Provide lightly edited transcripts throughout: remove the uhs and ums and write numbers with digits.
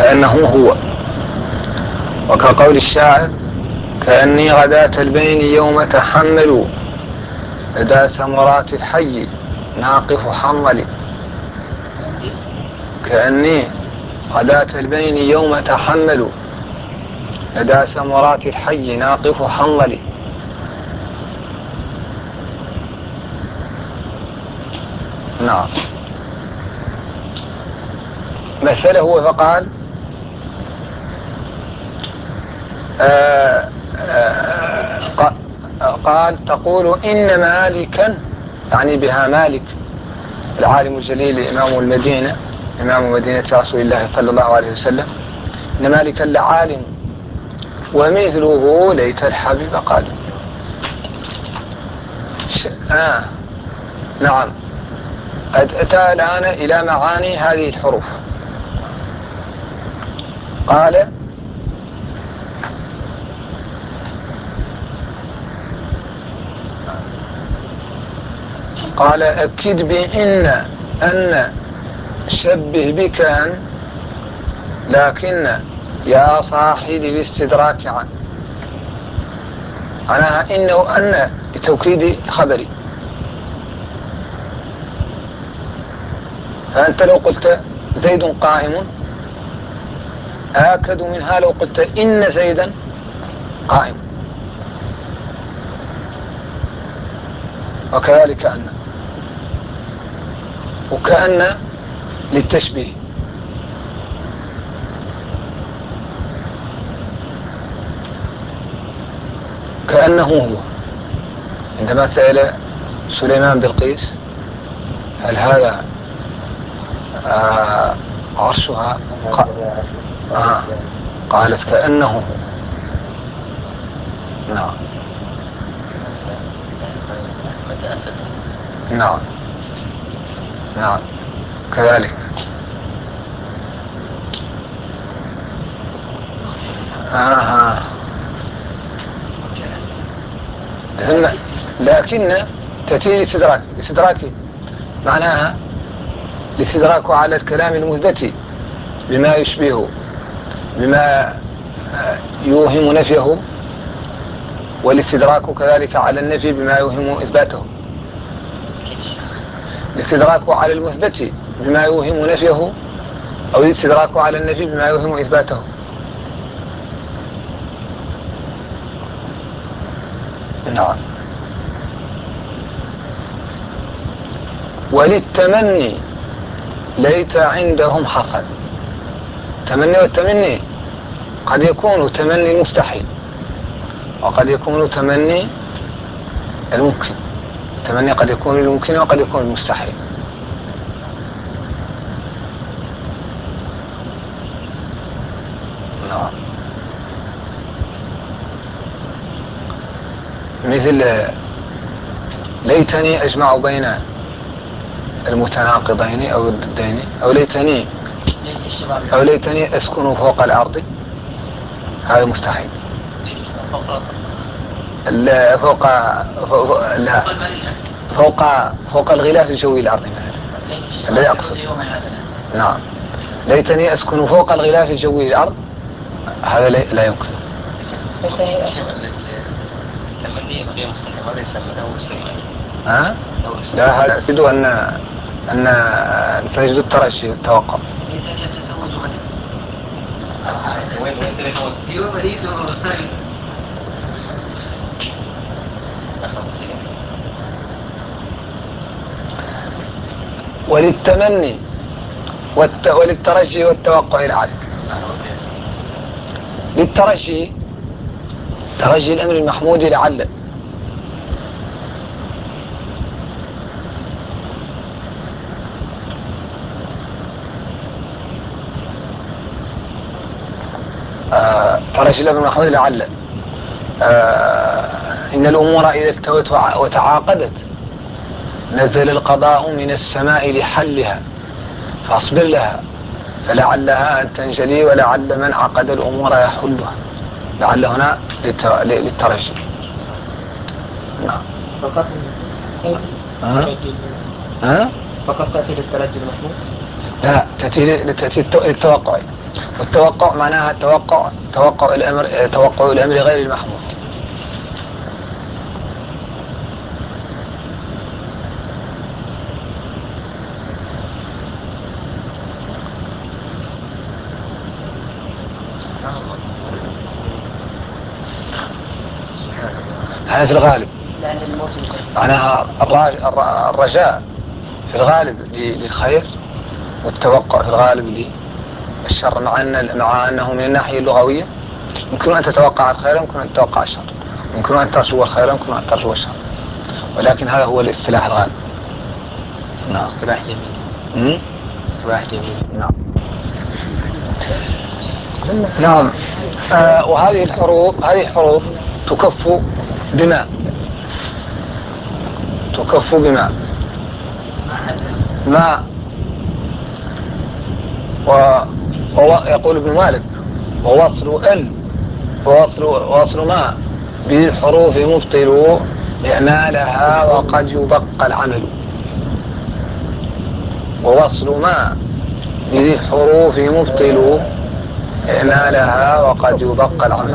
كأنه هو. وكقول الشاعر: كأني غداة البين يوم تحمل لدى سمرات الحي ناقف حمل. كأني غداة البين يوم تحمل لدى سمرات الحي ناقف حمل. نعم. مثله فقال: قال: تقول إن مالكا، يعني بها مالك العالم الجليل إمام المدينة، إمام مدينة رسول الله صلى الله عليه وسلم، إن مالكا لعالم ومثله ليت الحبيب قادم. نعم. أتى الآن إلى معاني هذه الحروف. قال: أكد بإن أن شبه بكان، لكن يا صاحب الاستدراك عن. معناها إنه أن لتوكيد خبري. فأنت لو قلت زيد قائم آكد منها لو قلت إن زيدا قائم. وكذلك أن، وكأن للتشبيه. كأنه هو. عندما سأل سليمان بلقيس: هل هذا عرشها؟ قالت: كأنه هو. نعم. نعم. نعم كذلك. ثم لكن تأتي لاستدراك معناها الاستدراك على الكلام المثبت بما يشبهه، بما يوهم نفيه، والاستدراك كذلك على النفي بما يوهم إثباته. الاستدراك على المثبت بما يوهم نفيه، أو الاستدراك على النفي بما يوهم إثباته. نعم. وللتمني ليت عندهم حصل. تمني، والتمني قد يكون تمني مستحيل، وقد يكون تمني الممكن. التمني قد يكون الممكن وقد يكون المستحيل. نعم. مثل ليتني أجمع بين المتناقضين أو الضدين، أو ليتني أسكن فوق الأرض. هذا مستحيل. لا فوق لا فوق الغلاف الجوي الأرضي مثلا، الذي أقصد. نعم. ليتني أسكن فوق الغلاف الجوي الأرض، هذا لا يمكن. التمني غير مستحيل، هذا يسمونه استماعي. لا، هذا أكيد أن سنجد الترجي والتوقع. ليتني أتزوج غدا. وين تليفون؟ يوم وليد. وللتمني وللترجي والتوقع العالي. للترجي ترجي الأمر المحمود لعل. ترجي الأمر المحمود لعل. إن الأمور إذا التوت وتعاقدت نزل القضاء من السماء لحلها، فاصبر لها فلعلها أن تنجلي، ولعل من عقد الأمور يحلها. لعل هنا للترجي. نعم. فقط تأتي للترجي المحمود. لا، تأتي للتوقع، والتوقع معناها توقع الأمر غير المحمود. هذا في الغالب معناها الرجاء في الغالب للخير، والتوقع في الغالب للشر، مع أنه من الناحية اللغوية يمكن أن تتوقع الخير، يمكن أن تتوقع الشر، يمكن أن ترجو الخير، يمكن أن ترجو الشر، ولكن هذا هو الاصطلاح الغالب. نعم. اصطلاح جميل. اصطلاح جميل. نعم. نعم. وهذه الحروف تكف بماء ما ويقول ابن مالك: ووصل ما بالحروف مبطل إعمالها وقد يبقى العمل. ووصل ما بالحروف مبطل إعمالها وقد يبقى العمل.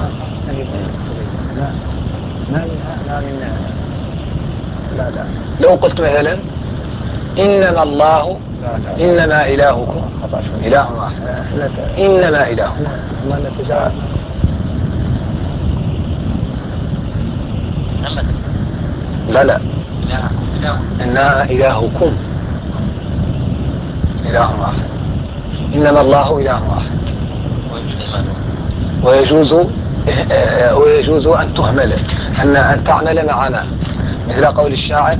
لا. لو قلت مثلا: إنما الله إنما إلهكم إله واحد، إنما إلهكم، لا إنما إلهكم إله واحد، إنما الله إله واحد. ويجوز أن تهمل، أن تعمل مع ما، مثل قول الشاعر: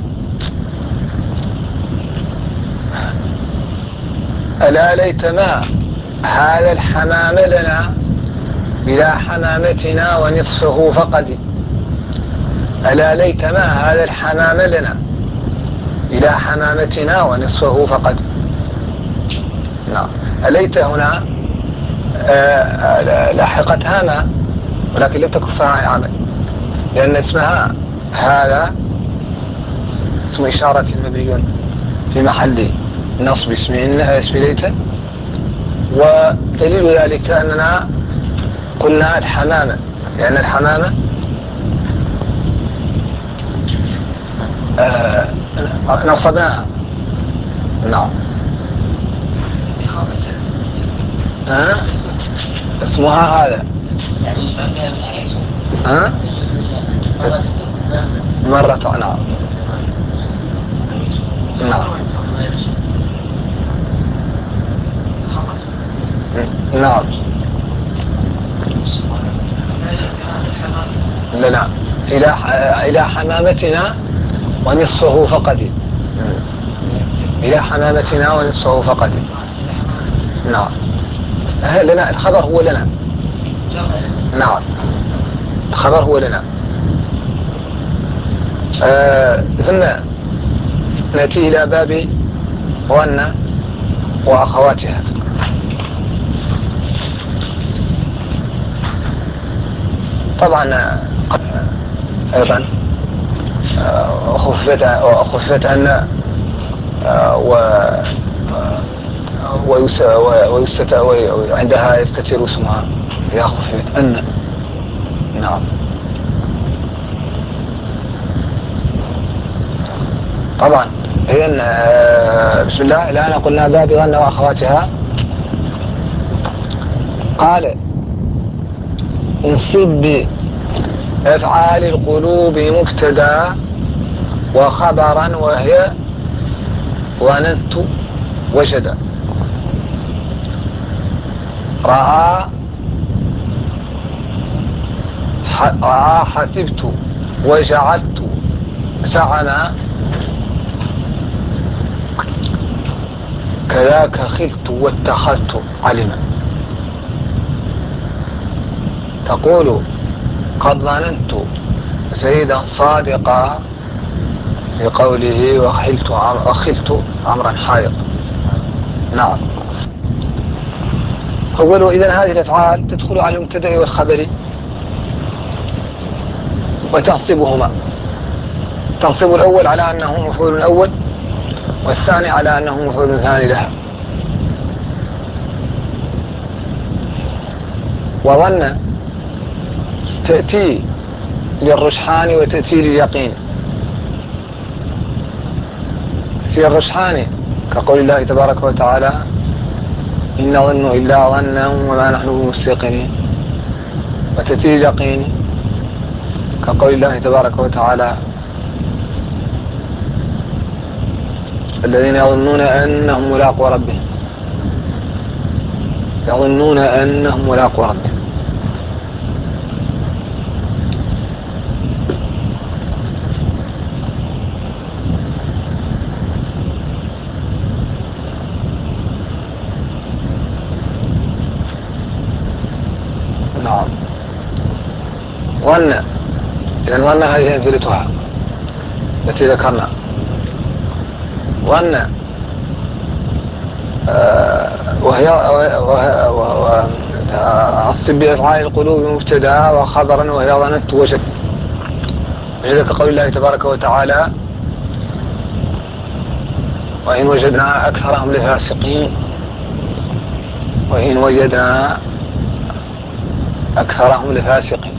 ألا ليت ما هذا الحمام لنا إلى حمامتنا ونصفه فقد. ألا ليت ما هذا الحمام لنا إلى حمامتنا ونصفه فقد. نعم. أليت هنا لاحقتها ما، ولكن لم تكفها عن عمل، لأن اسمها هذا اسم إشارة مبني في محل نصب اسم ليت. ودليل ذلك أننا قلنا الحمامة، لأن الحمامة نصبناها. نعم. اسمها هذا مرة. نعم. نعم. لا، إلى حمامتنا ونصفه فقد. إلى حمامتنا ونصفه فقد. نعم. لنا الخبر هو لنا. نعم، الخبر هو لنا. ثم نأتي إلى باب ظن وأخواتها. طبعا أيضا خفت أن وعندها يستتر اسمها إذا خفت أن. نعم. طبعا إذن بسم الله. الآن قلنا باب ظن وأخواتها. قال: انصب بأفعال القلوب مبتدا وخبرا، وهي ظننت وجد. رأى حسبت وجعلت زعم كذاك خلت واتخذت علما. تقول: قد ظننت زيدا صادقا لقوله وخلت عمرا حائضا. نعم. أولوا إذن هذه الأفعال تدخل على المبتدأ والخبر وتنصبهما. تنصب الأول على أنه مفعول أول، والثاني على أنه مفعول ثاني لها. وظن تأتي للرجحان وتأتي لليقين. في الرجحان كقول الله تبارك وتعالى إن ظن إلا ظنا وما نحن بمستيقنين، وتأتي لليقين كقول الله تبارك وتعالى الذين يظنون أنهم ملاقو ربهم، يظنون أنهم ملاقو ربهم. نعم. ظن، إذن ظن هذه أمثلتها التي ذكرنا. ظن وهي عصب بأفعال القلوب مبتدا وخبرا، وهي ظننت وجد كقول الله تبارك وتعالى وإن وجدنا أكثرهم لفاسقين، وإن وجدنا أكثرهم لفاسقين.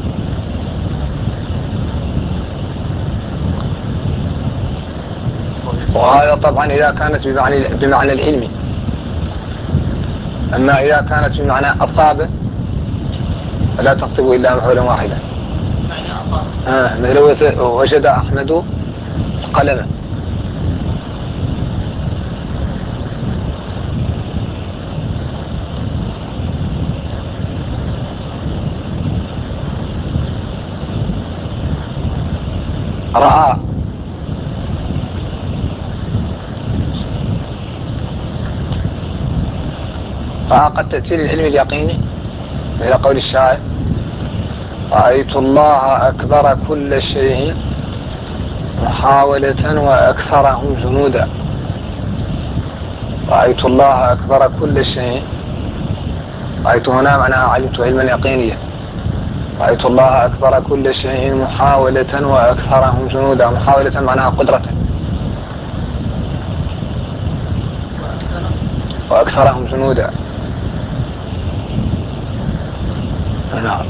وهذا طبعا إذا كانت بمعنى العلم، أما إذا كانت بمعنى أصابة فلا تقصب إلا مفعولا واحدا. مثل وجد أحمد قلما. رأى، قد تأتي للعلم اليقيني مثل قول الشاعر رأيت الله أكبر كل شيء محاولة وأكثرهم جنودا. رأيت الله أكبر كل شيء، رأيت هنا معناها علمت علما يقينيا. رأيت الله أكبر كل شيء محاولة وأكثرهم جنودا. محاولة معناها قدرة، وأكثرهم جنودا. نعم.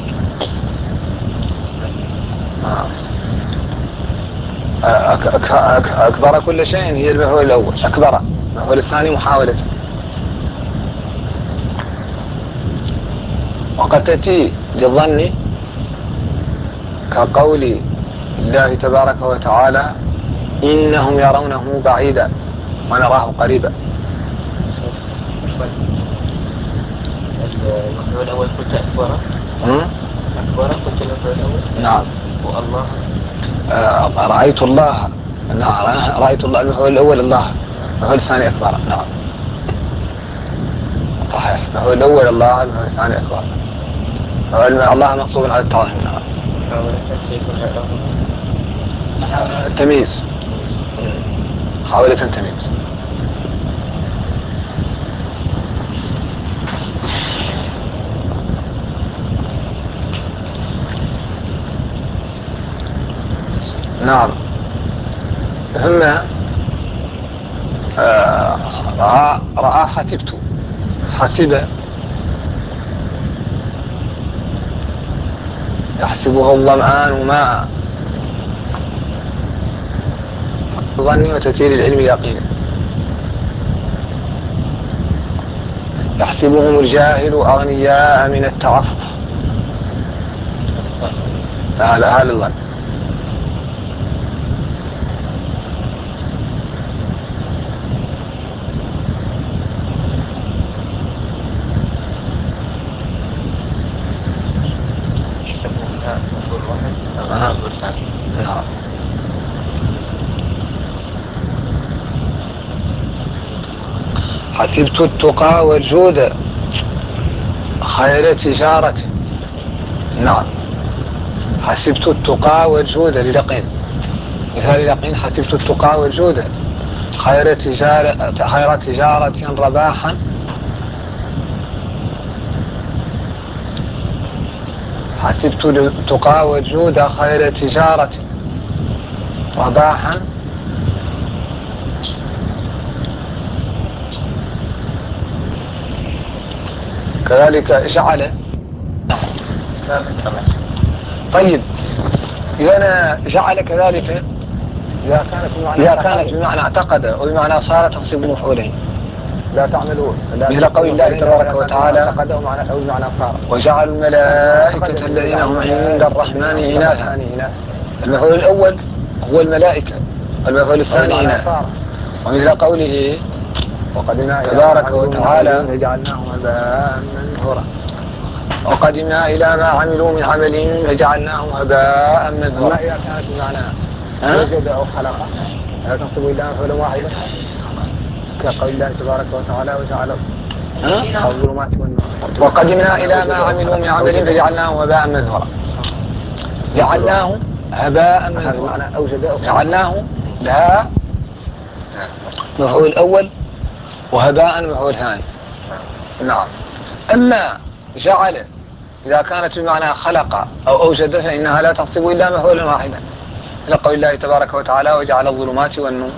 أكبر كل شيء هي المفعول الأول أكبر، المفعول الثاني محاولة. وقد تأتي للظن كقول الله تبارك وتعالى إنهم يرونه بعيدا ونراه قريبا. المفعول الأول قلت أكبر. أكبر قلت المفعول الأول. نعم. والله رأيت الله. نعم. رأيت الله المفعول الأول الله، المفعول الثاني أكبر. نعم صحيح. المفعول الأول الله، المفعول الثاني أكبر. الله مقصود على التعظيم. نعم. تمييز، محاولة تمييز. نعم. ثم رأى حسبت، حسب يحسبه الظمآن ماء. ظني وتتيل العلم اليقين. يحسبهم الجاهل أغنياء من التعفف. هذا الظن. نعم. حسبت التقى والجود خير تجارة. نعم. حسبت التقى والجود لليقين، مثال اليقين حسبت التقى والجود خير تجارة رباحا. حسبت التقى والجود خير تجارة رباحا. كذلك جعل طيب إذا جعل كذلك إذا كانت بمعنى اعتقد وبمعنى صار تنصب مفعولين لا تعملون مثل قول الله تبارك وتعالى وجعلوا الملائكة الذين هم عند الرحمن إناثا. المفعول الأول هو الملائكة، المفعول الثاني إناث. ومثل قوله تبارك وتعالى جعلناهم هباء منثورا. وقدمنا إلى ما عملوا من عمل فجعلناه هباء منثورا. أما إذا كانت بمعنى وجد أو خلق لا تنصب إلا مفعولا واحدا كقول الله تبارك وتعالى وجعل الظلمات والنور. وقدمنا إلى ما عملوا من عمل فجعلناه هباء منثورا. جعلناه هباء منثورا، جعلناه لها مفعول الأول وهباء مفعول ثاني. نعم. أما جعل إذا كانت بمعنى خلق أو أوجد فإنها لا تنصب إلا مفعولا واحدا لقول الله تبارك وتعالى وجعل الظلمات والنور.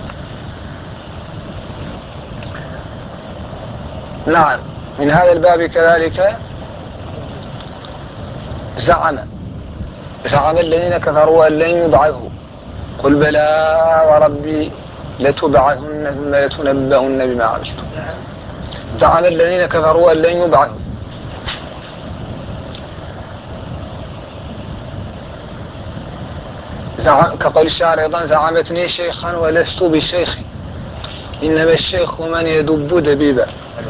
نعم. من هذا الباب كذلك زعم الذين كفروا أن لن يبعثوا قل بلى وربي لتبعثن ثم لتنبؤن بما عملتم. زعم الذين كفروا أن لن يبعثوا كقول الشاعر أيضا زعمتني شيخا ولست بالشيخ إنما الشيخ من يدب دبيبا.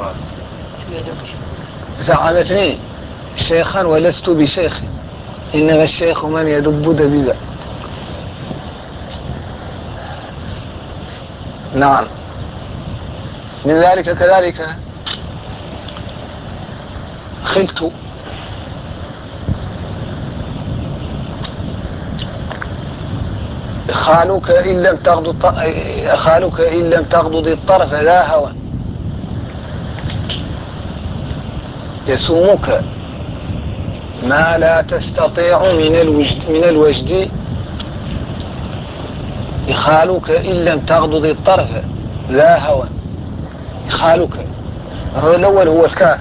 زعمتني شيخا ولست بشيخ إنما الشيخ من يدب دبيبا. نعم. من ذلك كذلك خلت خالك إن لم تغضض الطرف لا هوى يسومك ما لا تستطيع من الوجد خالك إن لم تغضض الطرف لا هوى. خالك هو الأول هو الكاف،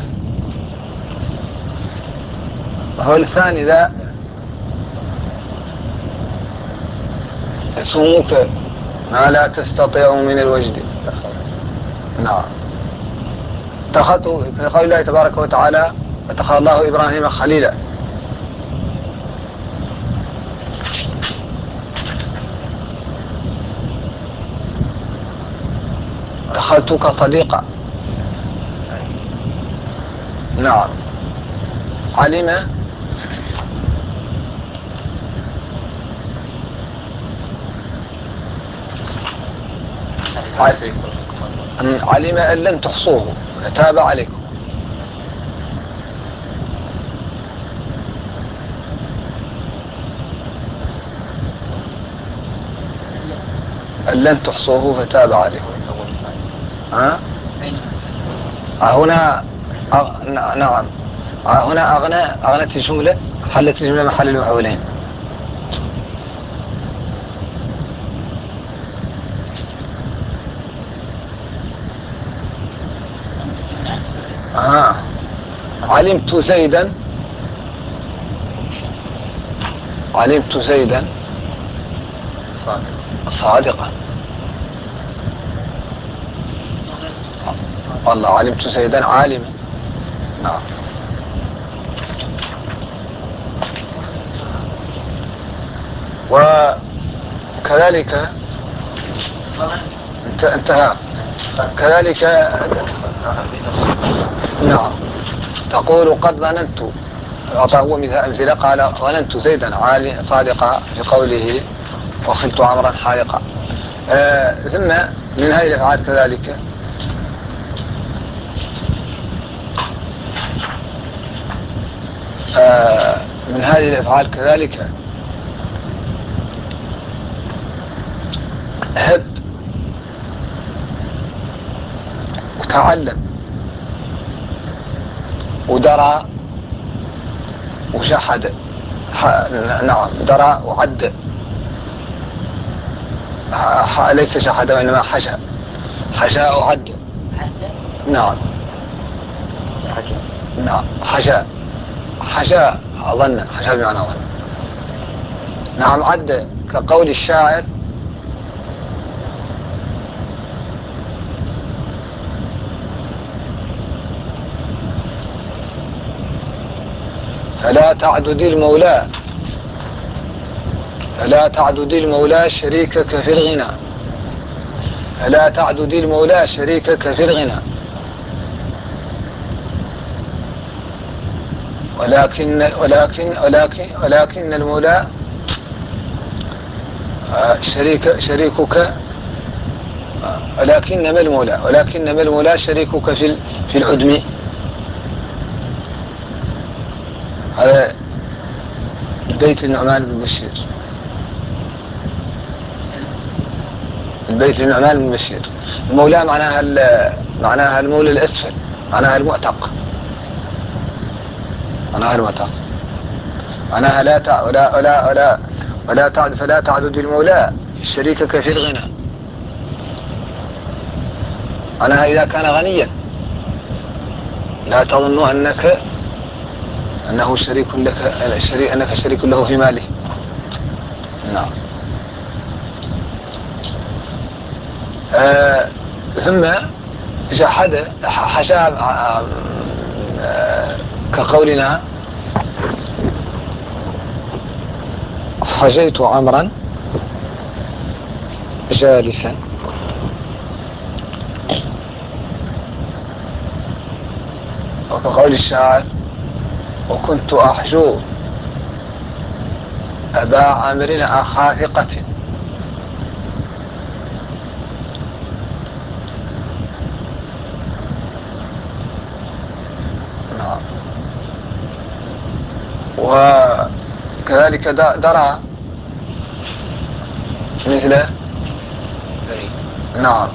هو الثاني ذا يسومك ما لا تستطيع من الوجد. نعم. اتخذت في قول الله تبارك وتعالى اتخذ الله إبراهيم خليلا. اتخذتك صديقا. نعم. علم أن لن تحصوه فتاب عليكم. أن لن تحصوه فتاب عليكم. هنا نعم. هنا أغنت الجملة، حلت الجملة محل المفعولين. علمت زيدا صادقا. والله علمت زيدا عالما. نعم. وكذلك انتهى كذلك. نعم. تقول قد ظننت، أعطاه أمثلة قال ظننت زيدا صادقا في قوله وخلت عمرا حالقا. ثم من هذه الأفعال كذلك هب وتعلم ودرى وشحد. نعم. درى وعد. ليس شحد وإنما حشا وعد. نعم. حشا حشا أظن، حشا بمعنى أظن. نعم، عد كقول الشاعر: فلا تعدد المولى شريكك في الغنى، فلا تعدد المولى شريكك في الغنى، ولكن المولى شريكك، ولكنما المولى شريكك في العدم. هذا بيت النعمان بن بشير، المولى معناها المولى الأسفل، معناها المعتق، معناها فلا تعدد المولى شريكك في الغنى، معناها إذا كان غنيا لا تظن أنه شريك لك، أنك شريك له في ماله. نعم. ثم جحد حشا كقولنا: حشيت عمرا جالسا، وكقول الشاعر: وكنت أحشو أبا عمرو أخا ثقة. نعم. وكذلك درى مثل نعم.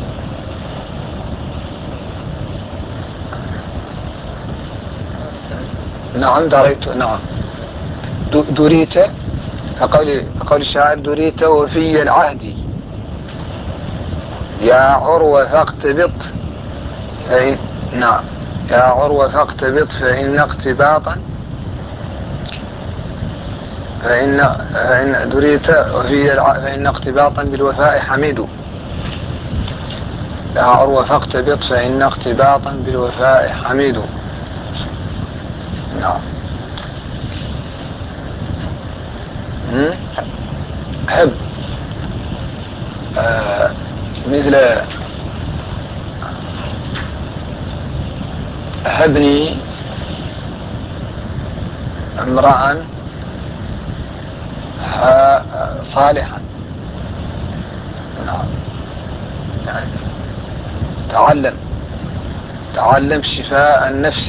نعم دريت. نعم. دريت كقول الشاعر: دريت وفي العهد يا عروة فاقتبط نعم، يا عروة فاقتبط فإن دريت فإن اقتباطا بالوفاء حميد. يا عروة فاقتبط فإن اقتباطا بالوفاء حميد. نعم. حب مثل هبني امرأ صالحا. نعم. يعني تعلم شفاء النفس،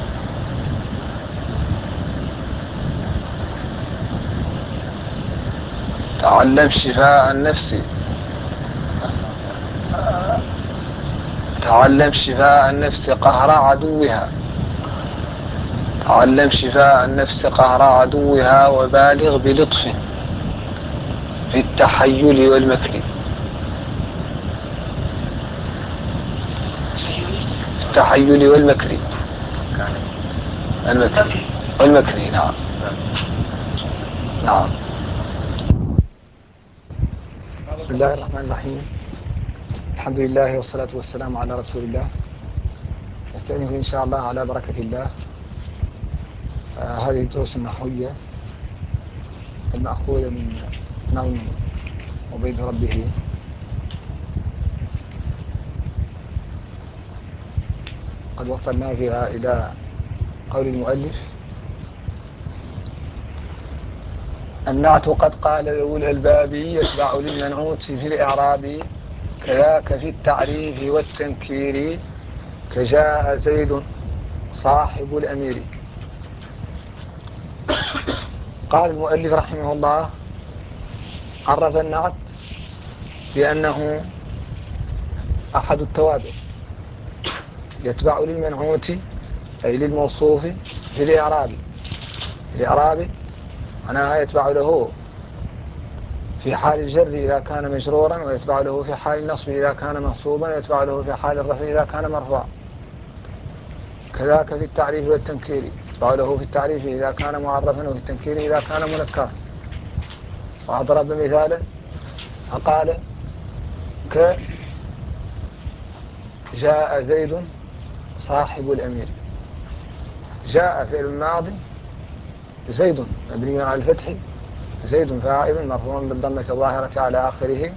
تعلم شفاء النفس، تعلم شفاء النفس قهر عدوها، تعلم شفاء النفس قهر عدوها، وبالغ بلطف في التحيل والمكر. التحيل والمكر والمكر. نعم. نعم. بسم الله الرحمن الرحيم. الحمد لله والصلاة والسلام على رسول الله. نستأنف إن شاء الله على بركة الله هذه الدروس النحوية المأخوذة من نظم وبيت ربه. قد وصلنا فيها إلى قول المؤلف: النعت قد قال ذو الألباب يتبع للمنعوت في الإعراب، كذاك في التعريف والتنكير، كجاء زيد صاحب الأمير. قال المؤلف رحمه الله: عرف النعت بأنه أحد التوابع يتبع للمنعوت أي للموصوف في الإعراب معناها يتبع له في حال الجر إذا كان مجرورا، ويتبع له في حال النصب إذا كان منصوبا، ويتبع له في حال الرفع إذا كان مرفوعا. كذاك في التعريف والتنكير. قوله في التعريف إذا كان معرفا وفي التنكير إذا كان منكرا. وأضرب مثالا فقال جاء زيد صاحب الأمير. جاء فعل الماضي، زيد مبني على الفتح، زيد فاعل مرفوع بالضمة الظاهرة على آخره،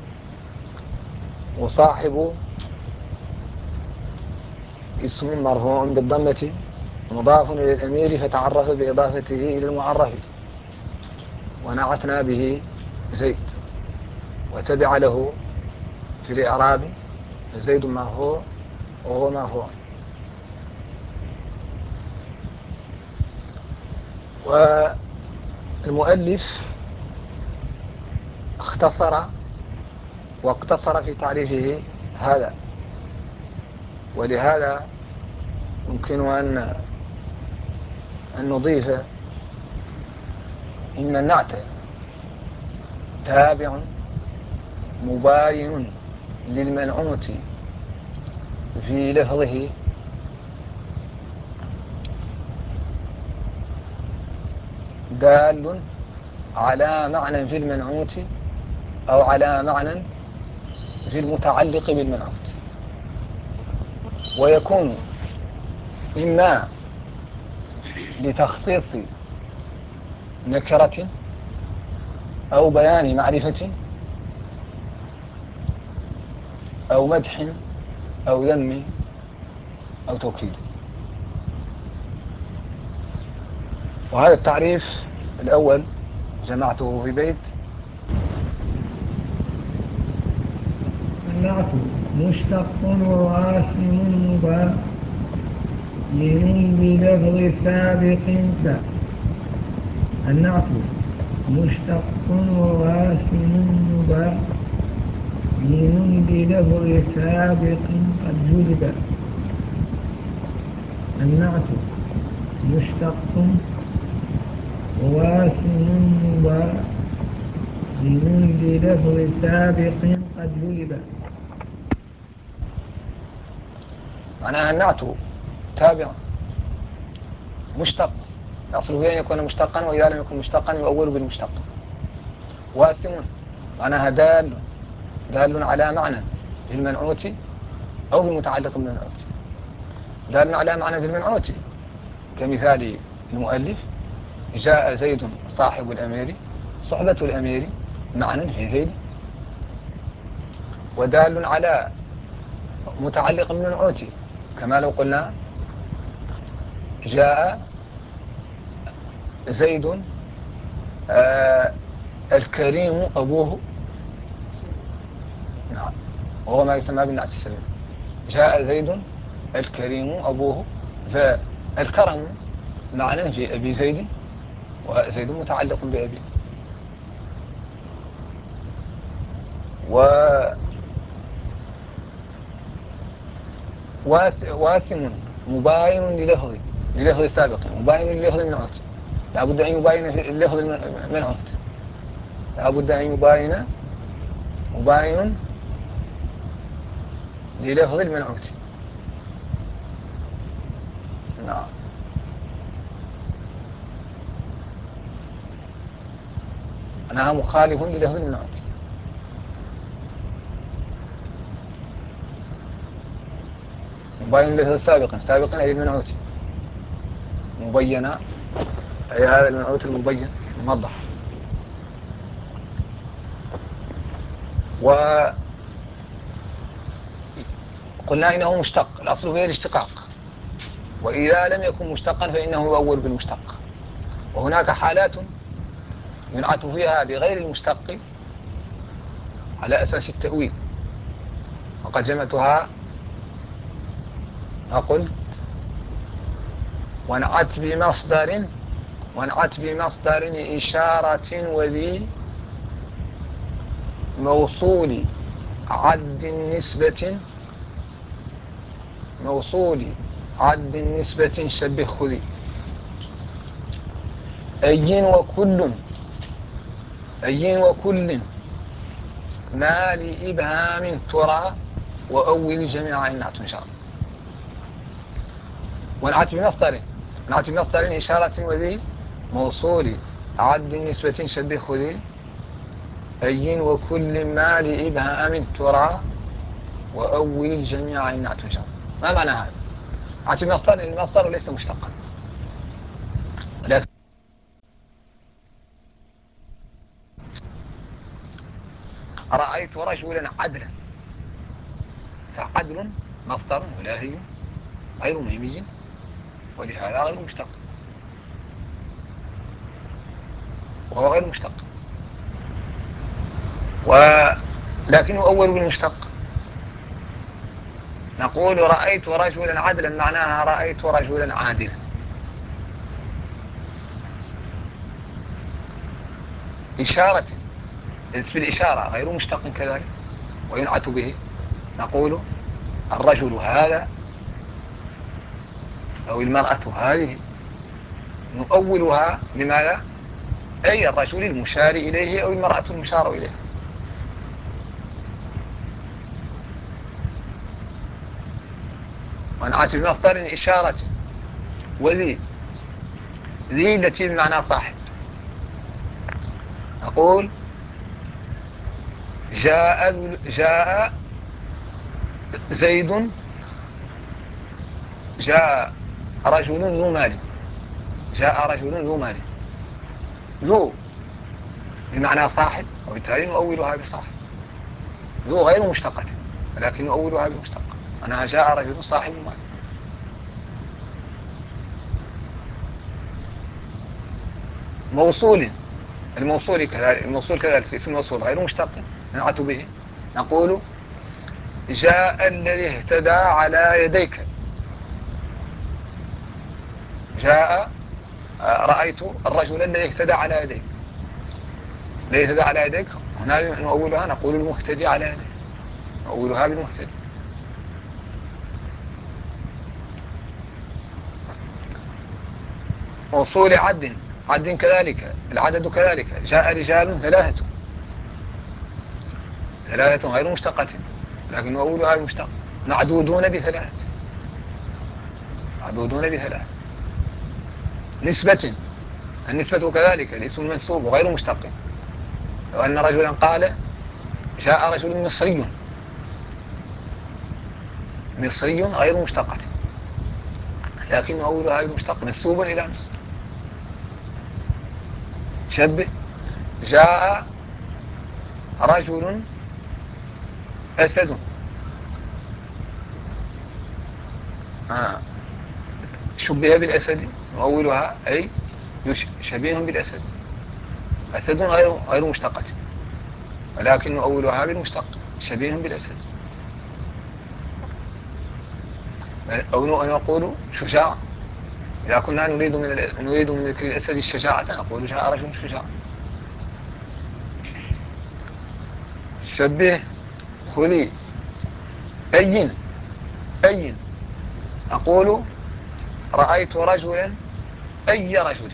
وصاحب اسم مرفوع بالضمة مضاف إلى الأمير فتعرف بإضافته إلى المعرف، ونعتنا به زيد، وتبع له في الإعراب زيد مرفوع وهو مرفوع. والمؤلف اختصر واقتصر في تعريفه هذا، ولهذا يمكن أن نضيف إن النعت تابع مباين للمنعوت في لفظه دال على معنى في المنعوت أو على معنى في المتعلق بالمنعوت، ويكون إما لتخصيص نكرة أو بيان معرفة أو مدح أو ذم أو توكيد. وهذا التعريف الأول جمعته في بيت: النعت مشتق وواسم مباين بلفظ سابق النعت مشتق وواسم مباين بلفظ سابق قد جلب. النعت مشتق وواسم مباين بلفظ سابق قد جلب. معناها النعت تابع مشتق، الأصل أن يكون مشتقا، وإذا لم يكن مشتقا يؤول بالمشتق. واثم معناها دال على معنى في المنعوت أو بالمتعلق بالمنعوت. دال على معنى في المنعوت كمثال المؤلف: جاء زيد صاحب الأمير، صحبة الأمير معنى في زيد. ودال على متعلق بالمنعوت كما لو قلنا جاء زيد الكريم أبوه، نعم، وهو ما يسمى بالنعت السليم. جاء زيد الكريم أبوه، فالكرم معنى في أبي زيد، وزيد متعلق بأبي. واثم مباين للفظ سابق، مباين للفظ المنعوت، لا بد أن يباين اللفظ المنعوت، لا بد أن يباين مباين للفظ المنعوت. نعم. أنها مخالف للفظ المنعوت. مباين للفظ سابقا أي المنعوت، مبينا أي هذا المنعوت المبين الموضح. وقلنا إنه مشتق، الأصل هي الاشتقاق، وإذا لم يكن مشتقا فإنه يؤول بالمشتق. وهناك حالات ينعت فيها بغير المشتق على أساس التأويل، وقد جمعتها فقلت: وانعت بمصدر إشارة وذي موصول عد نسبة شبه خذي. أي وكل ما لإبهام ترى وأول جميع النعت إن شاء الله. وانعت بمصدر نعطي مصدر إشارة وذي موصول عد نسبة شبه خذي أي وكل ما لإبهام ترى وأول جميع النعت شر. ما معنى هذا؟ نعطي مصدر، المصدر ليس مشتقا، لكن رأيت رجلا عدلا، فعدل مصدر ولاهي غير مهمي ولهذا غير مشتق، وهو غير مشتق، ولكنه أول بالمشتق. نقول رأيت رجلا عدلا معناها رأيت رجلا عادلا. إشارة اسم الإشارة غير مشتق كذلك وينعت به. نقول الرجل هذا أو المرأة هذه، نؤولها لماذا؟ أي الرجل المشار إليه أو المرأة المشار إليه. ونعت بمصدر إشارة وذي، ذي التي بمعنى صاحب. نقول جاء زيد، جاء رجل ذو مال، جاء رجل ذو مال، ذو بمعنى صاحب، وبالتالي نؤولها بصاحب. ذو غير مشتقة ولكن نؤولها بمشتقة، أنها جاء رجل صاحب مال. موصول، الموصول كذلك في اسم الموصول غير مشتق ننعت به. نقول جاء الذي اهتدى على يديك، جاء رأيت الرجل الذي اهتدى على يديك. الذي اهتدى على يديك هنا نؤولها، نقول المهتدي على يديك، نؤولها بالمهتدي. موصول عد كذلك، العدد كذلك، جاء رجال ثلاثة غير مشتقة لكن نؤولها بالمشتق. معدودون بثلاث، نسبة، النسبة كذلك الاسم المنسوب غير مشتق. لو أن رجلا قال جاء رجل مصري غير مشتقة لكن أولها بالمشتق منسوب إلى مصر. شبه جاء رجل أسد، شبه بالأسد نؤولها أي شبيه بالأسد. أسد غير مشتقة ولكن نؤولها بالمشتق شبيه بالأسد. أو نقول شجاع، إذا كنا نريد من ذكر الأسد الشجاعة نقول جاء رجل شجاع. شبه خذي أي أقول رأيت رجلا أي رجل،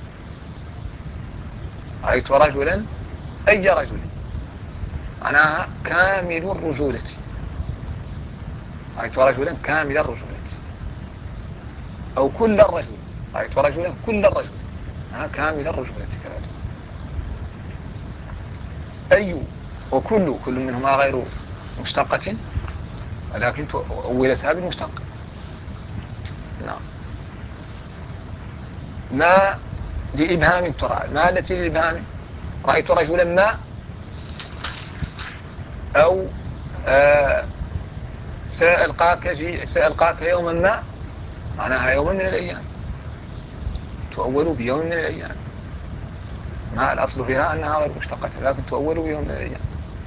رأيت رجلا أي رجل معناها كامل الرجولة، رأيت رجلا كامل الرجولة أو كل الرجل، رأيت رجلا كل الرجل كامل الرجولة كذلك. أي وكل منهما غير مشتقة ولكن أولتها بالمشتق. نعم. ما لإبهام ترى، ما التي للإبهام؟ رأيت رجلا ما أو سألقاك يوما ما معناها يوما من الأيام، تؤول بيوم من الأيام. ما الأصل فيها أنها غير مشتقة لكن تؤول بيوم من الأيام.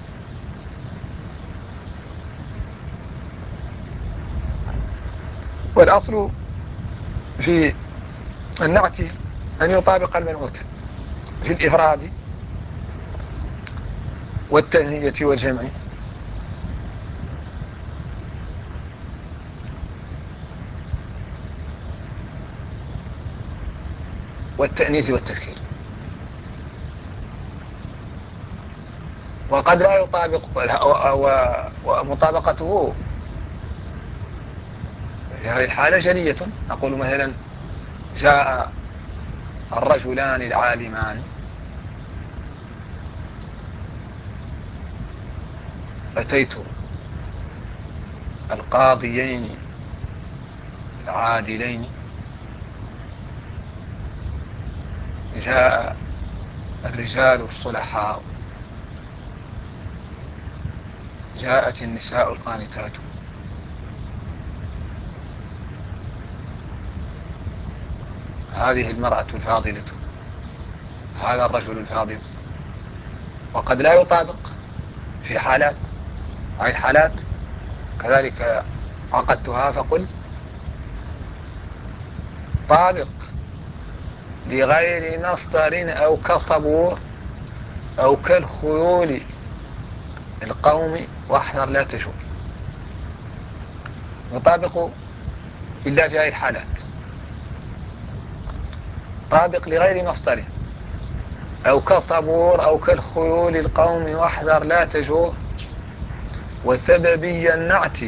والأصل في النعت أن يطابق المنعوت في الإفراد والتثنية والجمع والتأنيث والتذكير. وقد لا يطابق، ومطابقته في هذه الحالة جلية. نقول مثلا جاء الرجلان العالمان أتيت القاضيين العادلين جاء الرجال الصلحاء جاءت النساء القانتات هذه المرأة الفاضلة هذا الرجل الفاضل. وقد لا يطابق في حالات، هذه الحالات كذلك عقدتها فقل طابق لغير مصدر أو كصبور أو كالخيول القوم واحذر لا تجول. يطابق إلا في هذه الحالات، طابق لغير مصدر أو كصبور أو كالخيول القوم واحذر لا تجور. وسببي النعت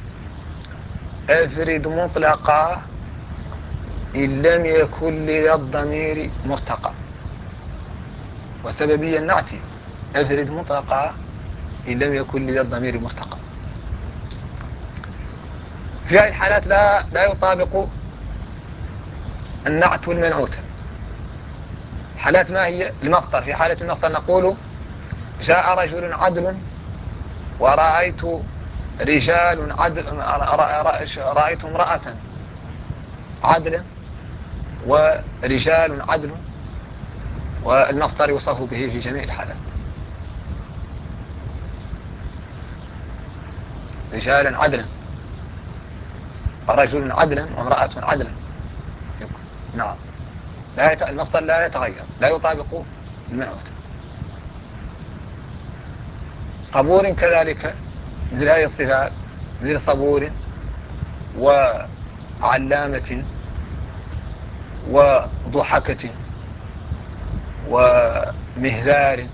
أفرد مطلقا إن لم يكن لذا الضمير مرتقى. وسببي النعت أفرد مطلقا إن لم يكن لذا الضمير مرتقى. في هذه الحالات لا يطابق النعت المنعوت. حالات ما هي؟ المقطر. في حالة المقطر نقول جاء رجل عدل ورأيت رجال عدل، رأيت امرأة عدل ورجال عدل، والمقطر يوصف به في جميع الحالات. رجالا عدلا ورجل عدلا وامرأة عدلا. نعم، المقطر لا يتغير، لا يطابق المنعوت. صبور كذلك مثل هذه الصفات، مثل صبور وعلامة وضحكة ومهذار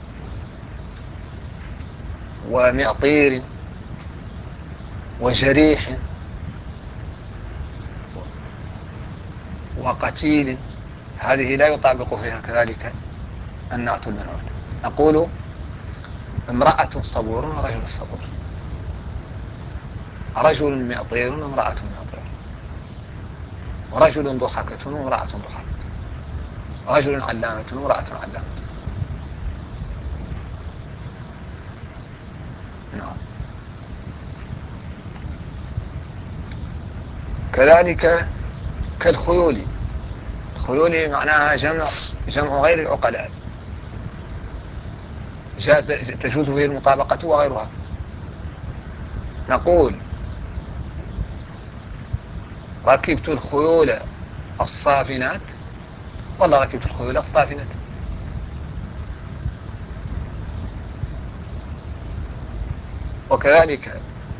ومعطير وجريح وقتيل، هذه لا يطابق فيها كذلك النعت المنعوت. نقول امرأة صبور ورجل صبور، رجل معطير وامرأة معطير، ورجل ضحكة وامرأة ضحكة، رجل علامة وامرأة علامة. نعم. كذلك كالخيول. الخيول معناها جمع غير العقلاء، تجوز فيه المطابقة وغيرها. نقول ركبت الخيول الصافنات، والله ركبت الخيول الصافنات. وكذلك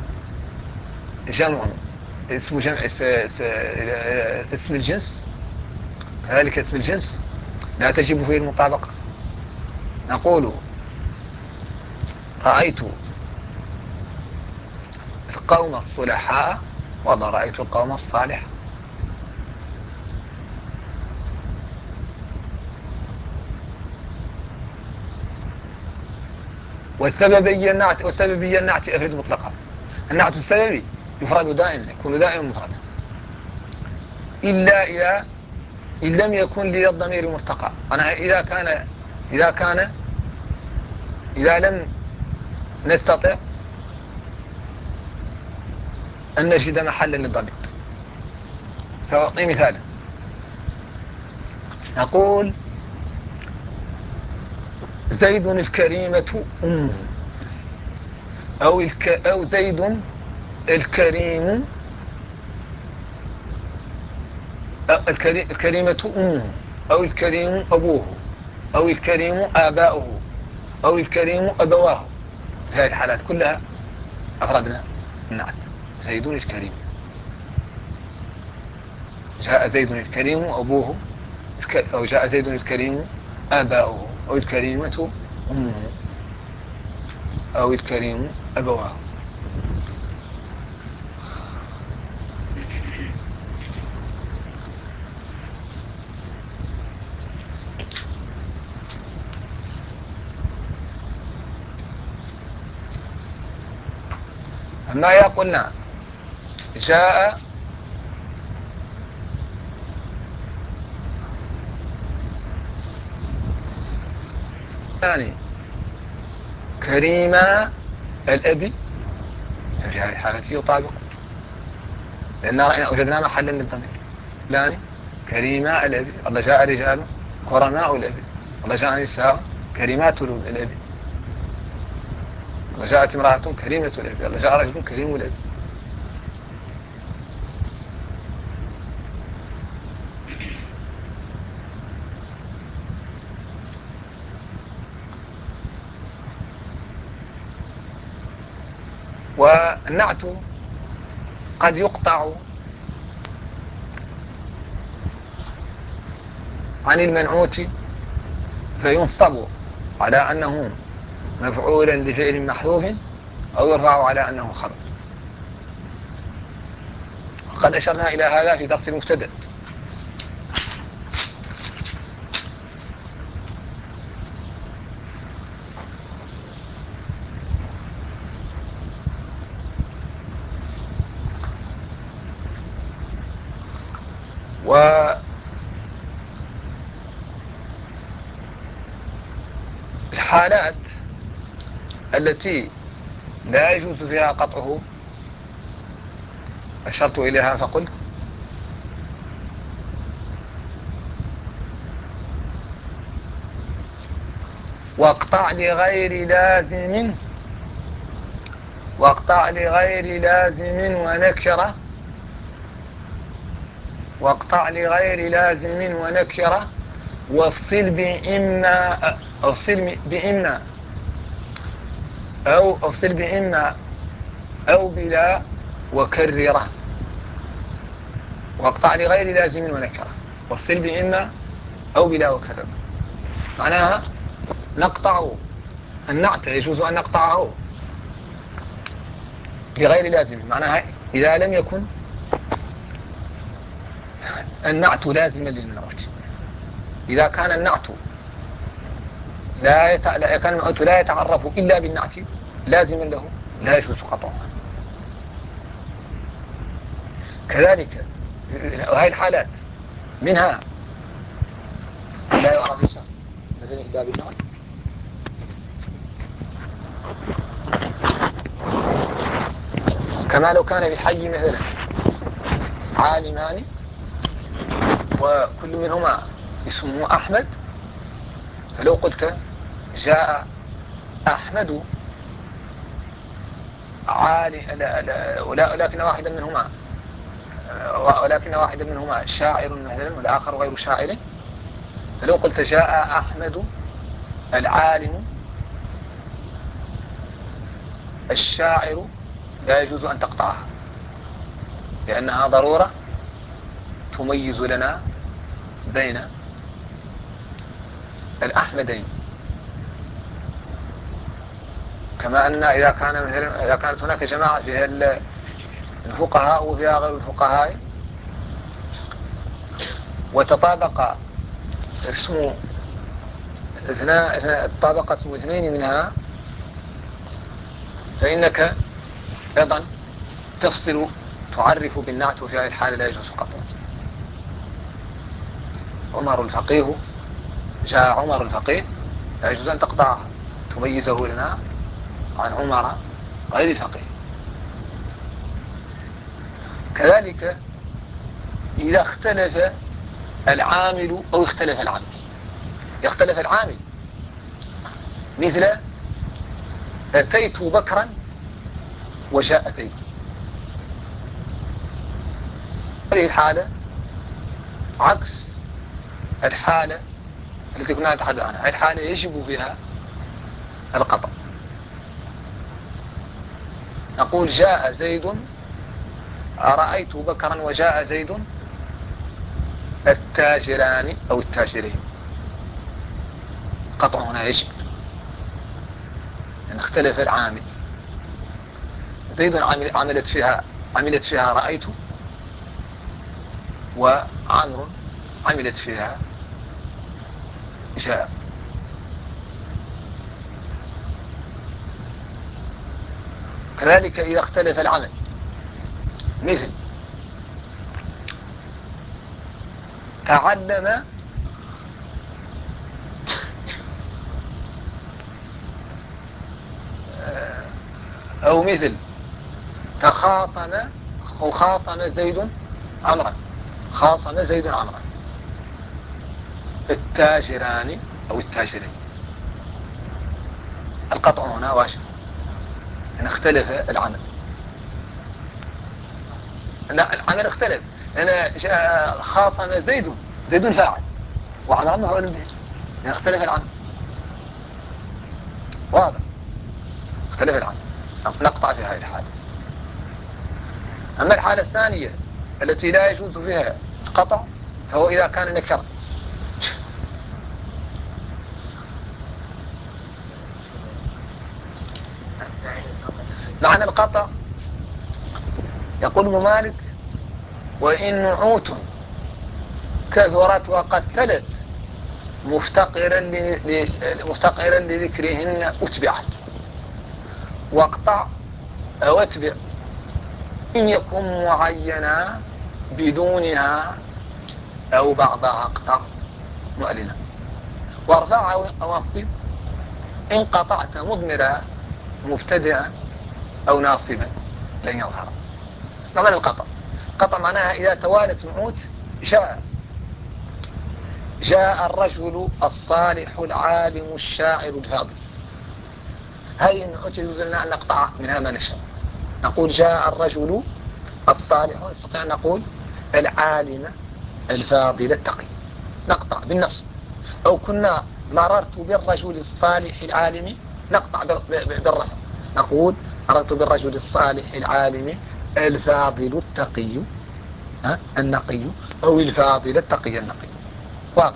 جمع اسم جمع اسم الجنس، كذلك اسم الجنس لا تجب فيه المطابقة. نقول رأيت القوم الصلحاء، والله رأيت القوم الصالح. والسببي النعت أفرد مطلقا. النعت السببي يفرد دائما، يكون دائما مفردا إلا إن لم يكن لي الضمير مرتقى. أنا إذا لم نستطع أن نجد محلا للضمير. سأعطي مثالا. نقول زيد الكريمة أمه، أو زيد الكريم الكريمة أمه، أو الكريم أبوه، أو الكريم آباؤه، أو الكريم أبواه. في هذه الحالات كلها أفردنا النعت. زيد الكريم، جاء زيد الكريم أبوه، أو جاء زيد الكريم آباؤه، أو الكريمة أمه، أو الكريم أبواه. أما إذا قلنا جاء كريم الأب، في هذه الحالة يطابق، لأن وجدنا محلا للضمير. لاني كريم الأب، الله جاء رجال كرماء الأب، الله جاء نساء كريمات الأب، الله جاءت امرأة كريمة الأب، الله جاء رجل كريم الأب. والنعت قد يقطع عن المنعوت فينصب على أنه مفعولا لفعل محذوف، أو يرفع على أنه خبر. قد أشرنا إلى هذا في درس المبتدأ. والحالات التي لا يجوز فيها قطعه أشرت إليها فقلت: واقطع لغير لازم، واقطع لغير لازم ونكرة، واقطع لغير لازم ونكرة، وافصل بإما، افصل بإما أو افصل بإما أو بلا وكرره. واقطع لغير لازم ونكرة، وافصل بإما أو بلا وكرره. معناها نقطع النعت، يجوز أن نقطعه لغير لازم، معناها إذا لم يكن النعت لازما للمنعوت. إذا كان النعت كان المنعوت لا يتعرف إلا بالنعت لازما له، لا يجوز قطعه. كذلك وهي الحالات منها لا يعرف الشخص مثل إحدى بالنعت، كما لو كان في الحي مثلا عالمان وكل منهما اسمه أحمد، فلو قلت جاء أحمد ولكن واحدا منهما شاعر مثلا والآخر غير شاعر، فلو قلت جاء أحمد العالم الشاعر، لا يجوز أن تقطعها، لأنها ضرورة تميز لنا بين الأحمدين. كما أن إذا كانت هناك جماعة فيها الفقهاء وفيها غير الفقهاء، وتطابق اسم اثنين منها، فإنك أيضا تفصل تعرف بالنعت، وفي هذه الحالة لا يجوز قطعه. عمر الفقيه، جاء عمر الفقيه، لا يجوز أن تقطعها، تميزه لنا عن عمر غير الفقيه. كذلك إذا اختلف العامل أو اختلف العامل، يختلف العامل، مثل أتيت بكرا وجاء زيد. هذه الحالة عكس الحالة التي كنا نتحدث عنها. هذه الحالة يجب فيها القطع. نقول جاء زيد، رأيت بكرا وجاء زيد التاجران أو التاجرين، قطع هنا يجب، أن اختلف العامل. زيد عملت فيها رأيت، وعمر عملت فيها جاء. كذلك إذا اختلف العمل، مثل تعلم أو مثل تخاصم أو خاصم زيد عمرا، خاصم زيد عمرا، التاجران أو التاجرين. القطع هنا واجب إن اختلف العمل. لا، العمل اختلف. أنا خاصم زيد فاعل وعمرا مفعول به، إن اختلف العمل. واضح؟ اختلف العمل نقطع في هذه الحالة. أما الحالة الثانية التي لا يجوز فيها القطع فهو إذا كان نكرا. معنى القطع يقول ابن مالك: وإن نعوت كثرت وقتلت مفتقرا لذكرهن أتبعت، واقطع أو اتبع إن يكن معينا بدونها أو بعضها اقطع معلنا، وارفع أو انصب إن قطعت مضمرا مبتدئا أو ناصبا لن يظهر. ما معنى القطع؟ قطع معناها إذا توالت نعوت جاء الرجل الصالح العالم الشاعر الفاضل. هذه النعوت يجوز لنا أن نقطع منها ما نشاء. نقول جاء الرجل الصالح، نستطيع أن نقول العالم الفاضل التقي، نقطع بالنصب. أو كنا مررت بالرجل الصالح العالم، نقطع بالرفع، نقول مررت بالرجل الصالح العالم الفاضل التقي النقي، أو الفاضل التقي النقي. واضح؟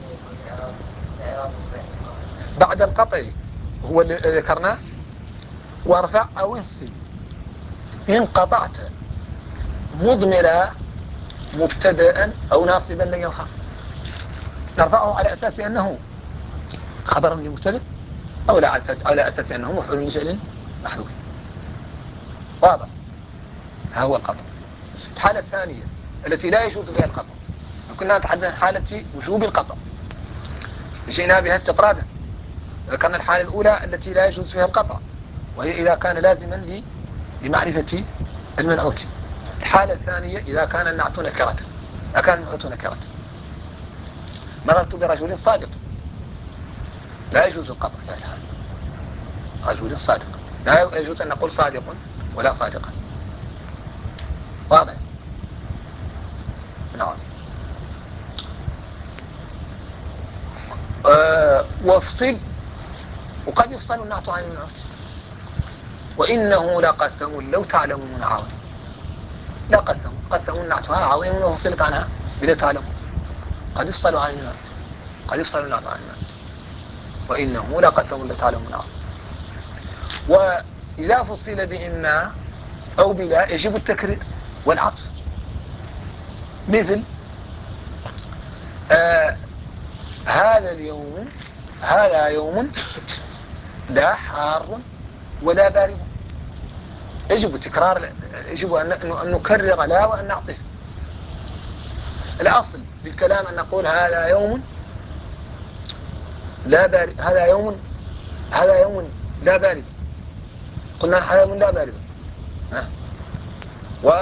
بعد القطع هو اللي ذكرناه. وارفع أو انصب إن قطعت مضمرا مبتدأ أو ناصبا لن يظهر. نرفعه على أساس أنه خبر لمبتدأ، أو لا على أساس أنه مفعول لفعل محذوف. واضح؟ ها هو القطع. الحالة الثانية التي لا يجوز فيها القطع، كنا نتحدث عن حالة وجوب القطع، جئنا بها استطرادا. ذكرنا الحالة الأولى التي لا يجوز فيها القطع، وهي إذا كان لازما لمعرفة المنعوت. الحالة الثانية إذا كان النعت نكرة، كان النعوت نكرة. مررت برجل صادق، لا يجوز القطع في هذه الحالة. رجل صادق لا يجوز أن نقول صادق ولا صادقا. واضح؟ نعم. وافصل، وقد يفصل النعت عن المنعوت. وإنه لقسم لو تعلمون عظيم. لا قسم النعتها عظيم وفصلت عنها بلا تعلمون. قد يفصل عن المنعوت، قد يفصل النعت عن المنعوت. وإنه لقسم لو تعلمون عظيم. وإذا فصل بإما أو بلا يجب التكرير والعطف. مثل هذا يوم لا حار ولا بارد. يجب تكرار، يجب أن نكرر لا وأن نعطف. الأصل في الكلام أن نقول هذا يوم لا بارد، هذا يوم لا بارد. قلنا هذا يوم لا بارد، و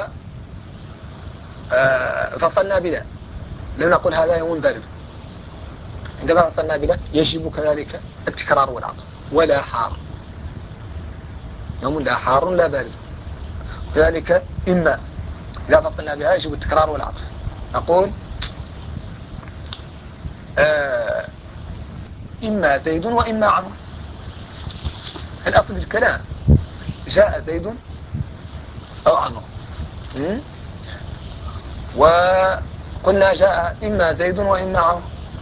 فصلنا بلا، لم نقل هذا يوم بارد. عندما فصلنا بلا يجب كذلك التكرار والعطف. ولا حار، يوم لا حار لا بارد. كذلك إما إذا فصلنا بها يجب التكرار والعطف. نقول إما زيد وإما عمرو. الأصل في الكلام جاء زيد أو عمرو، وقلنا جاء إما زيد وإما عمرو.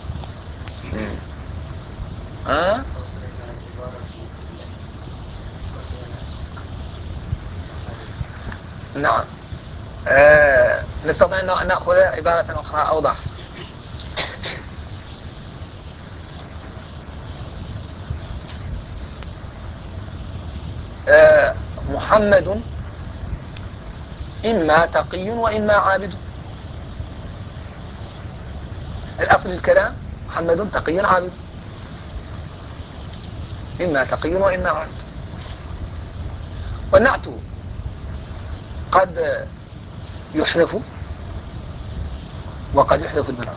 نعم. نستطيع أن نأخذ عبارة أخرى أوضح. محمد إما تقي وإما عابد. الأصل في الكلام محمد تقي عابد، إما تقي وإما عابد. والنعت قد يحذف وقد يحذف المنعوت،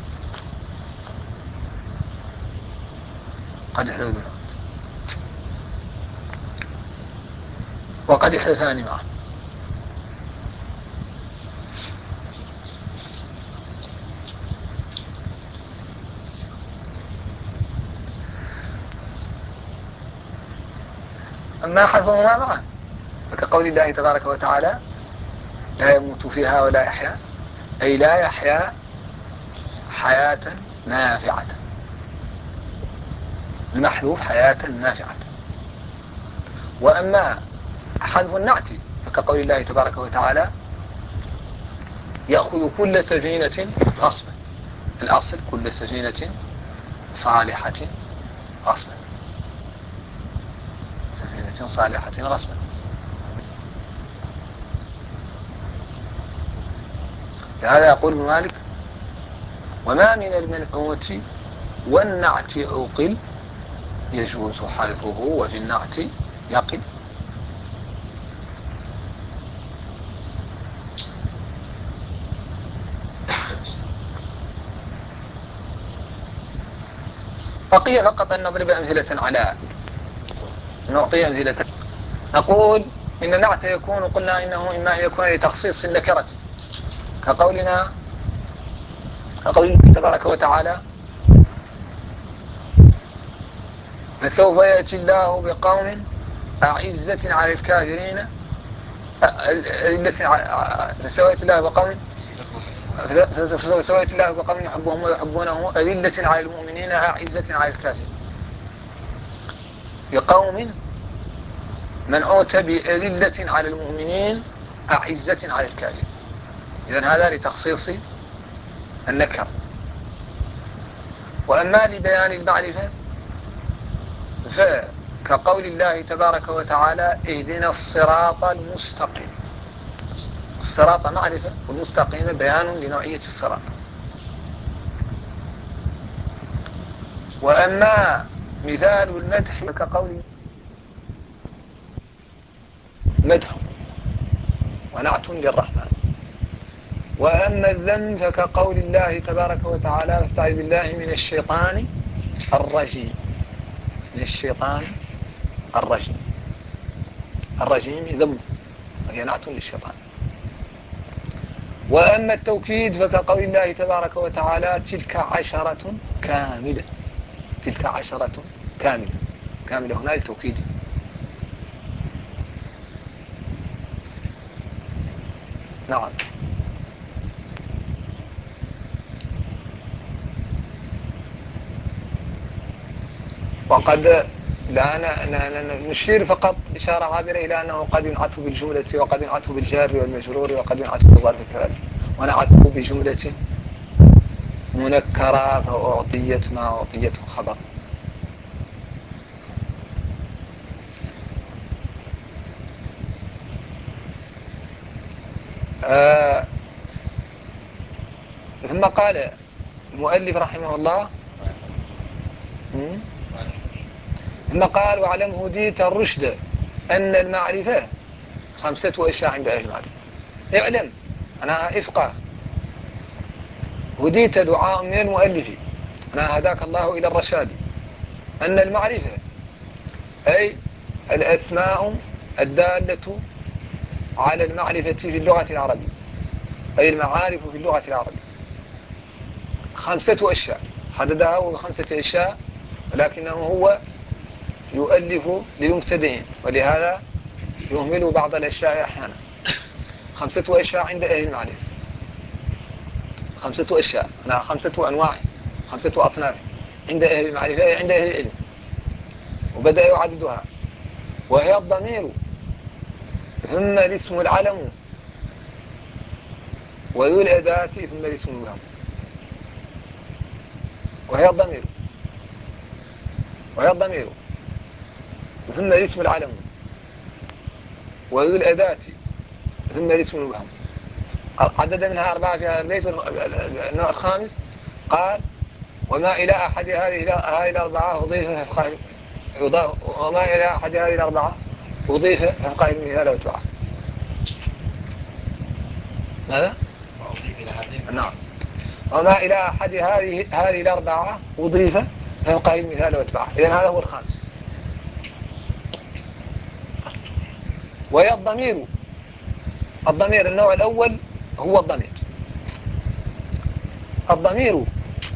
قد يحذف المنعوت وقد يحذفان معا. أما حذفهما معا فكقول الله تبارك وتعالى لا يموت فيها ولا يحيا، أي لا يحيا حياة نافعة، المحذوف حياة نافعة. وأما حذف النعت فكقول الله تبارك وتعالى يأخذ كل سفينة غصبا، الأصل كل سفينة صالحة غصبا، سفينة صالحة غصبا. لهذا يقول ابن مالك وما من المنعوت والنعت عقل يجوز حذفه وفي النعت يقل. بقي فقط أن نضرب أمثلة على نعطي أمثلة. نقول إن النعت يكون قلنا إنه إما أن يكون لتخصيص النكرة كقول تبارك وتعالى فسوف يأتي الله بقوم أعزة على الكافرين فسوف يأتي الله بقوم يحبهم ويحبونه أذلة على المؤمنين أعزة على الكافرين، بقوم منعوت بأذلة على المؤمنين أعزة على الكافرين. إذن هذا لتخصيص النكر. وأما لبيان المعرفة فكقول الله تبارك وتعالى اهدنا الصراط المستقيم، الصراط معرفة والمستقيم بيان لنوعية الصراط. وأما مثال المدح فكقول مدح ونعت للرحمن. وأما الذم فكقول الله تبارك وتعالى فاستعذ بالله من الشيطان الرجيم، من الشيطان الرجيم، الرجيم ذم وهي نعت للشيطان. وأما التوكيد فكقول الله تبارك وتعالى تلك عشرة كاملة، تلك عشرة كاملة، كاملة هنا للتوكيد. نعم. وقد لا نشير فقط إشارة عابرة إلى أنه قد ينعت بالجملة وقد ينعت بالجار والمجرور وقد ينعت بالظرف كذلك. ونعت بجملة منكرة فأعطيت ما أعطيته خبر. ثم قال المؤلف رحمه الله ثم قال واعلم هديت الرشد أن المعرفة 5 أشياء عند أهل المعرفة. اعلم أنا إفقه، هديت دعاء من المؤلف أنا هداك الله إلى الرشاد، أن المعرفة أي الأسماء الدالة على المعرفة في اللغة العربية، أي المعارف في اللغة العربية 5 أشياء حددها هو 5 أشياء، ولكنه هو يؤلف للمبتدئين ولهذا يهمل بعض الأشياء أحيانا. 5 أشياء عند أهل المعرفة، 5 أشياء 5 أنواع 5 أصناف عند أهل المعرفة عند أهل العلم، وبدأ يعددها. وهي الضمير ثم الاسم العلم وذو الأداة ثم الاسم المبهم. وهي الضمير ثم الاسم العلم وذو الأداة ثم الاسم المبهم. عدد منها 4 في هذا البيت. النوع الخامس قال وما إلى أحد هذه الأربعة وما إلى أحد هذه الأربعة أضيف فقال المثال وتبعه. ماذا؟ وأضيف إلى هذين. نعم. وما إلى أحد هذه الأربعة أضيف فقال المثال وتبعه. إذن هذا هو الخامس. وهي الضمير النوع الأول هو الضمير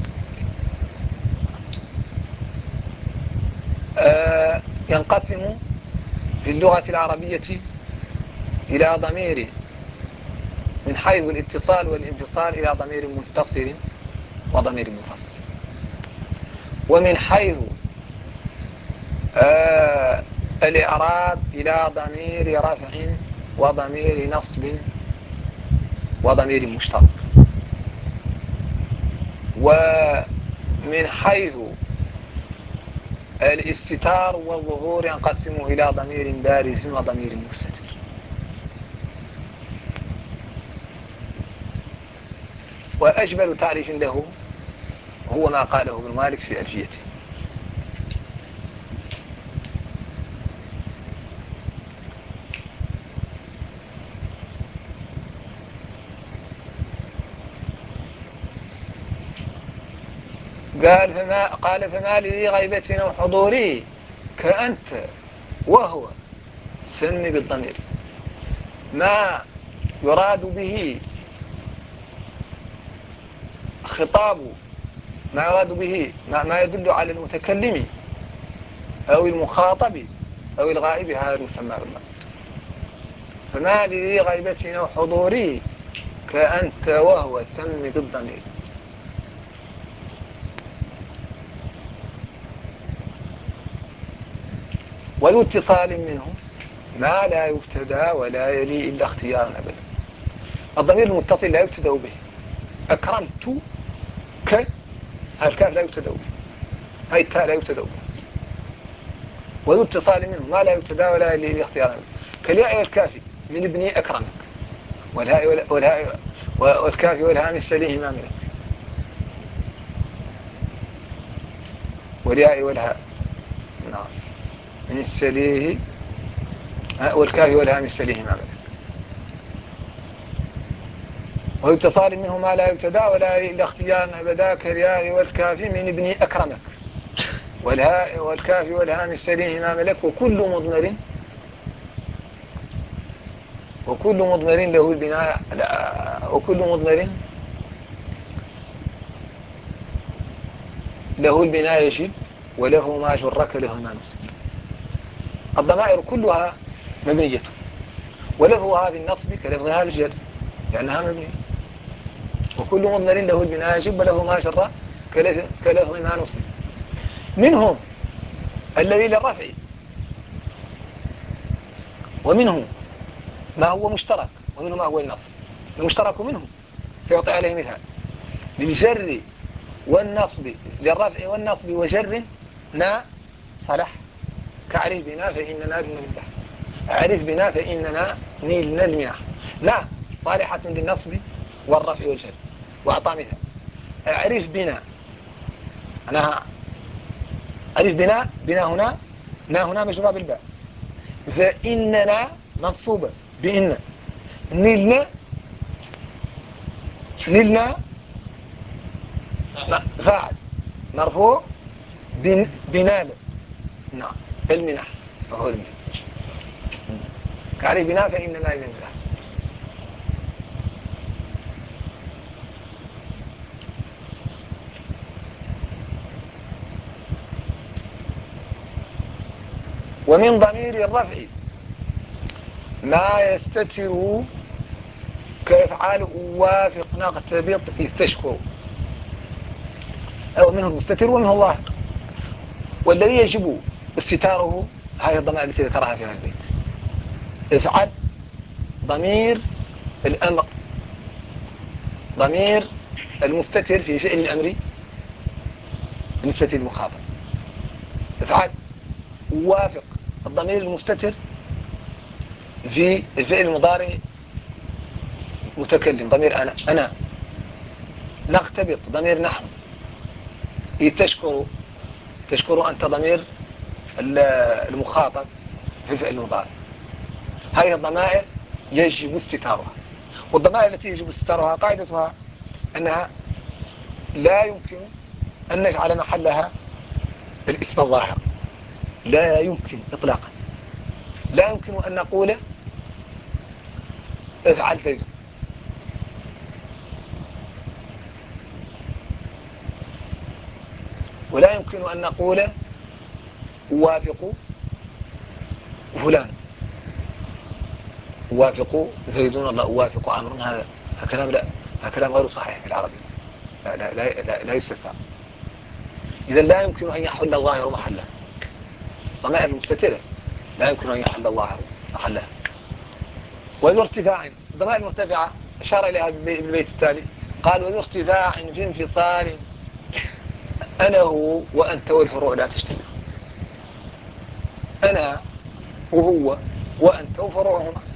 ينقسم في اللغة العربية إلى ضمير من حيث الاتصال والانفصال إلى ضمير متصل وضمير منفصل، ومن حيث الإعراب إلى ضمير رفع وضمير نصب وضمير مشترك، ومن حيث الاستتار والظهور ينقسم إلى ضمير بارز وضمير مستتر. وأجمل تعريف له هو ما قاله ابن مالك في ألفيته. قال فما لي غيبة أو حضوري كأنت وهو سن بالضمير. ما يراد به خطاب، ما يراد به ما يدل على المتكلم أو المخاطب أو الغائب، هذا يسمى بالضمير. فما لي غيبة أو حضوري كأنت وهو سن بالضمير. وذو اتصال منه ما لا يبتدى ولا يلي إلا اختيارا أبدا. الضمير المتصل لا يبتدأ به. أكرمت الكاف لا يبتدأ به، هاي التاء لا يبتدأ به. وذو اتصال منه ما لا يبتدى ولا يلي إلا اختيارا أبدا. كالياء والكاف من ابني أكرمك، والكاف والهاء من سليه ما منك، والياء والهاء نعم من سليه، والكاف والهاء من سليه ما منك. واتصال منه ما لا يبتدى ولا إلا اختيارا أبدا كالياء والكاف من ابني أكرمك، والهاء والكاف والهاء من سليه ما ملك. وكل مضمر له البناء، وكل مضمر له البناء يجب وله ما جرك له ما نصب. الضمائر كلها مبنية، ولفظها في النصب كلفظها في الجر لأنها مبنية. وكل مضمر له البناء يجب وله ما جر كلفظ ما نصب. منهم الذي للرفع، ومنه ما هو مشترك، ومنه ما هو النصب. المشترك منه سيعطي عليه مثال للجر والنصب، للرفع والنصب وجر نا صلح كأعرف بنا فإننا نلنا المنح. أعرف بنا فإننا نلنا المنح. نا صالحة للنصب والرفع والجر. وأعطى مثال أعرف بنا، أنا أعرف بنا هنا، نا هنا مجرى بالباء، فإننا منصوبة بإن، نلنا فاعل مرفوع بنال نعم المنح وهو المنح. كعلي بنا فإننا المنح. ومن ضمير الرفع ما يستتر كيفعال أوافق نقتبط إذ تشكر، أو منه المستتر ومنه اللاحق. والذي يجب استتاره هذه الضمائر التي ذكرها في هذا البيت. افعل ضمير الأمر، ضمير المستتر في فعل الأمر بالنسبة للمخاطب. افعل وافق الضمير المستتر في الفعل المضارع متكلم ضمير أنا نغتبط ضمير نحن تشكر أنت ضمير المخاطب في الفعل المضارع. هذه الضمائر يجب استتارها، والضمائر التي يجب استتارها قاعدتها أنها لا يمكن أن نجعل محلها الاسم الظاهر، لا يمكن إطلاقا. لا يمكن أن نقول افعل زيد، ولا يمكن أن نقول أوافق فلان، أوافق زيد ولا أوافق عمرو. هذا كلام غير صحيح في العربية، لا يستساغ. إذا لا يمكن أن يحل الظاهر محله. ضمائر المستترة لا يمكن أن يحل الظاهر محلها. وذو ارتفاع، الضمائر المرتفعة أشار إليها بالبيت التالي، قال وذو ارتفاع في انفصال أنا هو وأنت والفروع لا تجتمع. أنا وهو وأنت وفروعهما